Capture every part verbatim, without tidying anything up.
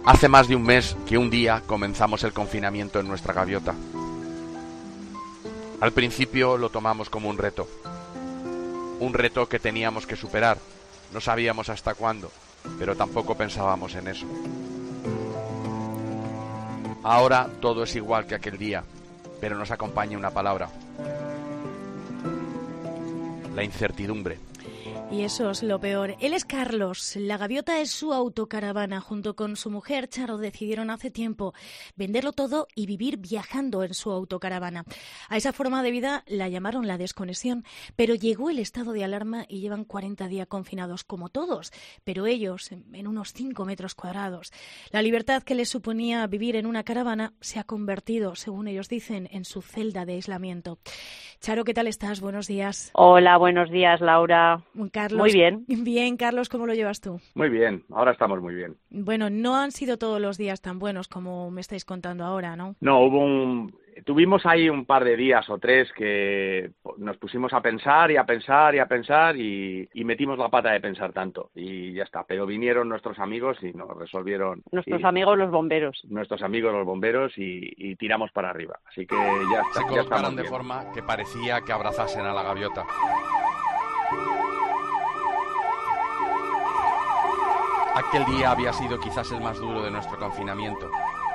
Hace más de un mes que un día comenzamos el confinamiento en nuestra gaviota. Al principio lo tomamos como un reto. Un reto que teníamos que superar. No sabíamos hasta cuándo, pero tampoco pensábamos en eso. Ahora todo es igual que aquel día, pero nos acompaña una palabra: la incertidumbre. Y eso es lo peor. Él es Carlos. La gaviota es su autocaravana. Junto con su mujer, Charo, decidieron hace tiempo venderlo todo y vivir viajando en su autocaravana. A esa forma de vida la llamaron la desconexión, pero llegó el estado de alarma y llevan cuarenta días confinados como todos, pero ellos en unos cinco metros cuadrados. La libertad que les suponía vivir en una caravana se ha convertido, según ellos dicen, en su celda de aislamiento. Charo, ¿qué tal estás? Buenos días. Hola, buenos días, Laura. Carlos, muy bien. Bien, Carlos, ¿cómo lo llevas tú? Muy bien, ahora estamos muy bien. Bueno, no han sido todos los días tan buenos como me estáis contando ahora, ¿no? No, hubo un... Tuvimos ahí un par de días o tres que nos pusimos a pensar y a pensar y a pensar y, y metimos la pata de pensar tanto y ya está. Pero vinieron nuestros amigos y nos resolvieron. Nuestros y, amigos los bomberos. Nuestros amigos los bomberos y, y tiramos para arriba. Así que ya está. Se ya colocaron de bien. forma que parecía que abrazasen a la gaviota. Aquel día había sido quizás el más duro de nuestro confinamiento.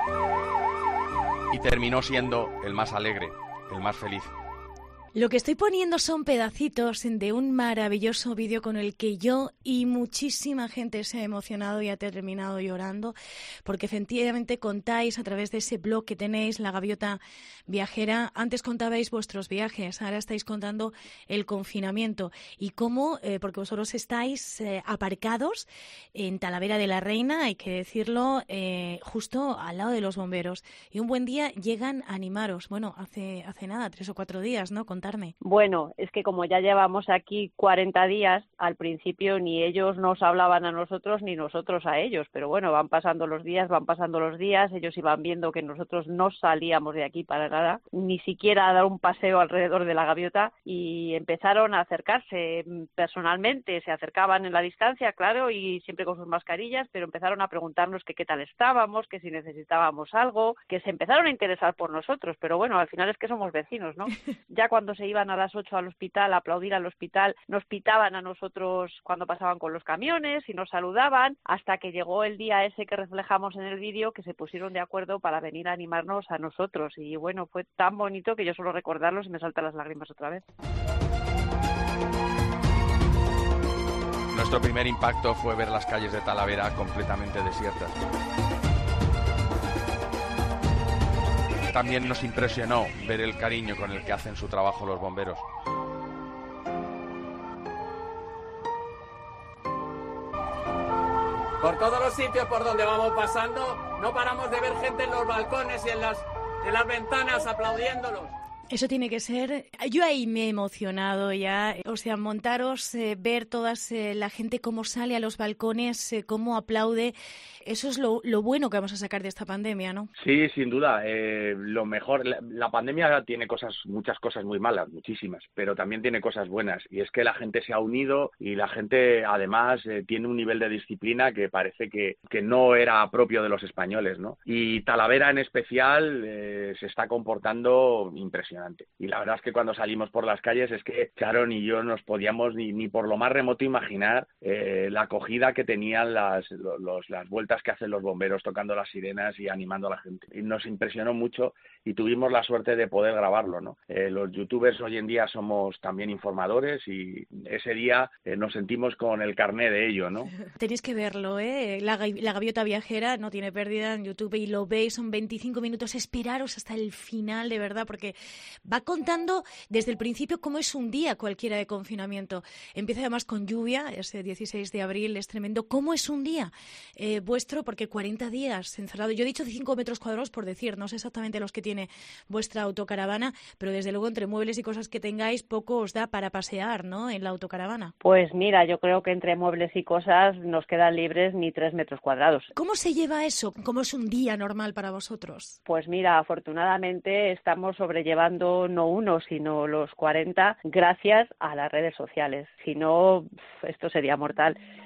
Y terminó siendo el más alegre, el más feliz. Lo que estoy poniendo son pedacitos de un maravilloso vídeo con el que yo y muchísima gente se ha emocionado y ha terminado llorando, porque efectivamente contáis a través de ese blog que tenéis, La Gaviota Viajera. Antes contabais vuestros viajes, ahora estáis contando el confinamiento y cómo, eh, porque vosotros estáis eh, aparcados en Talavera de la Reina, hay que decirlo, eh, justo al lado de los bomberos. Y un buen día llegan a animaros. Bueno, hace, hace nada, tres o cuatro días, ¿no? Contarme. Bueno, es que como ya llevamos aquí cuarenta días, al principio ni ellos nos hablaban a nosotros ni nosotros a ellos, pero bueno, van pasando los días, van pasando los días, ellos iban viendo que nosotros no salíamos de aquí para nada, ni siquiera a dar un paseo alrededor de la gaviota y empezaron a acercarse personalmente, se acercaban en la distancia, claro, y siempre con sus mascarillas, pero empezaron a preguntarnos que qué tal estábamos, que si necesitábamos algo, que se empezaron a interesar por nosotros, pero bueno, al final es que somos vecinos, ¿no? Ya cuando se iban a las ocho al hospital a aplaudir al hospital, nos pitaban a nosotros cuando pasaban con los camiones y nos saludaban, hasta que llegó el día ese que reflejamos en el vídeo, que se pusieron de acuerdo para venir a animarnos a nosotros. Y bueno, fue tan bonito que yo solo recordarlo y me saltan las lágrimas otra vez. Nuestro primer impacto fue ver las calles de Talavera completamente desiertas. También nos impresionó ver el cariño con el que hacen su trabajo los bomberos. Por todos los sitios por donde vamos pasando, no paramos de ver gente en los balcones y en las, en las ventanas aplaudiéndolos. Eso tiene que ser... Yo ahí me he emocionado ya. O sea, montaros, eh, ver toda eh, la gente cómo sale a los balcones, eh, cómo aplaude. Eso es lo, lo bueno que vamos a sacar de esta pandemia, ¿no? Sí, sin duda. Eh, lo mejor... La, la pandemia tiene cosas, muchas cosas muy malas, muchísimas, pero también tiene cosas buenas. Y es que la gente se ha unido y la gente, además, eh, tiene un nivel de disciplina que parece que, que no era propio de los españoles, ¿no? Y Talavera, en especial, eh, se está comportando impresionante. Y la verdad es que cuando salimos por las calles es que Sharon y yo nos podíamos ni, ni por lo más remoto imaginar eh, la acogida que tenían las, los, las vueltas que hacen los bomberos tocando las sirenas y animando a la gente. Y nos impresionó mucho y tuvimos la suerte de poder grabarlo, ¿no? Eh, los youtubers hoy en día somos también informadores y ese día eh, nos sentimos con el carné de ello, ¿no? Tenéis que verlo, ¿eh? La, la Gaviota Viajera no tiene pérdida en YouTube y lo veis, son veinticinco minutos, esperaros hasta el final, de verdad, porque va contando desde el principio cómo es un día cualquiera de confinamiento. Empieza además con lluvia, ese dieciséis de abril, es tremendo. ¿Cómo es un día eh, vuestro? Porque cuarenta días encerrado. Yo he dicho cinco metros cuadrados por decir, no sé exactamente los que tiene vuestra autocaravana, pero desde luego entre muebles y cosas que tengáis, poco os da para pasear, ¿no?, en la autocaravana. Pues mira, yo creo que entre muebles y cosas nos quedan libres ni tres metros cuadrados. ¿Cómo se lleva eso? ¿Cómo es un día normal para vosotros? Pues mira, afortunadamente estamos sobrellevando no uno, sino los cuarenta, gracias a las redes sociales. Si no, esto sería mortal.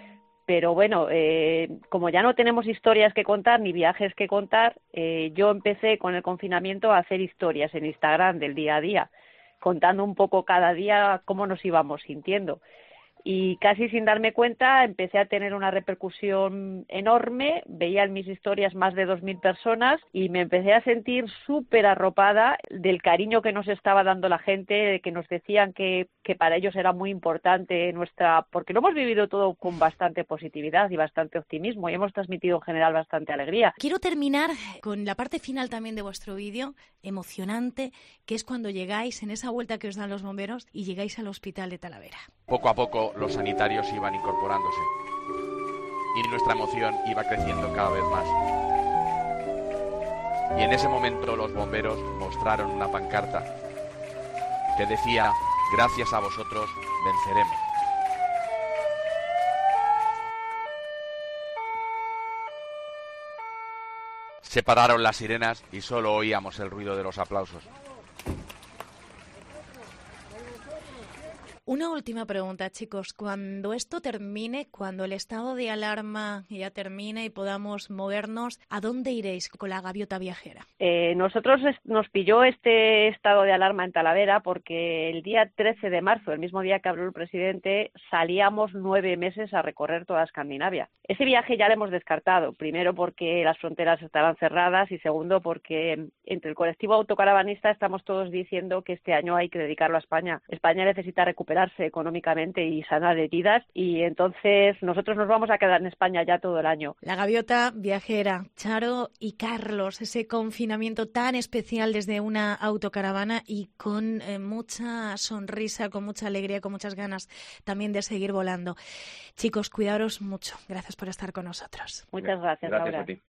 pero bueno, eh, como ya no tenemos historias que contar ni viajes que contar, eh, yo empecé con el confinamiento a hacer historias en Instagram del día a día, contando un poco cada día cómo nos íbamos sintiendo. Y casi sin darme cuenta empecé a tener una repercusión enorme, veía en mis historias más de dos mil personas y me empecé a sentir súper arropada del cariño que nos estaba dando la gente, que nos decían que, que para ellos era muy importante nuestra, porque lo hemos vivido todo con bastante positividad y bastante optimismo y hemos transmitido en general bastante alegría. Quiero terminar con la parte final también de vuestro vídeo, emocionante, que es cuando llegáis en esa vuelta que os dan los bomberos y llegáis al hospital de Talavera. Poco a poco los sanitarios iban incorporándose y nuestra emoción iba creciendo cada vez más. Y en ese momento los bomberos mostraron una pancarta que decía: gracias a vosotros venceremos. Se pararon las sirenas y solo oíamos el ruido de los aplausos. Una última pregunta, chicos. Cuando esto termine, cuando el estado de alarma ya termine y podamos movernos, ¿a dónde iréis con la gaviota viajera? Eh, nosotros es, nos pilló este estado de alarma en Talavera porque el día trece de marzo, el mismo día que habló el presidente, salíamos nueve meses a recorrer toda Escandinavia. Ese viaje ya lo hemos descartado, primero porque las fronteras estaban cerradas y segundo porque entre el colectivo autocaravanista estamos todos diciendo que este año hay que dedicarlo a España. España necesita recuperar económicamente y sanar heridas y entonces nosotros nos vamos a quedar en España ya todo el año. La gaviota viajera, Charo y Carlos, ese confinamiento tan especial desde una autocaravana y con eh, mucha sonrisa, con mucha alegría, con muchas ganas también de seguir volando. Chicos, cuidaros mucho. Gracias por estar con nosotros. Muchas gracias, Gracias Laura. a ti.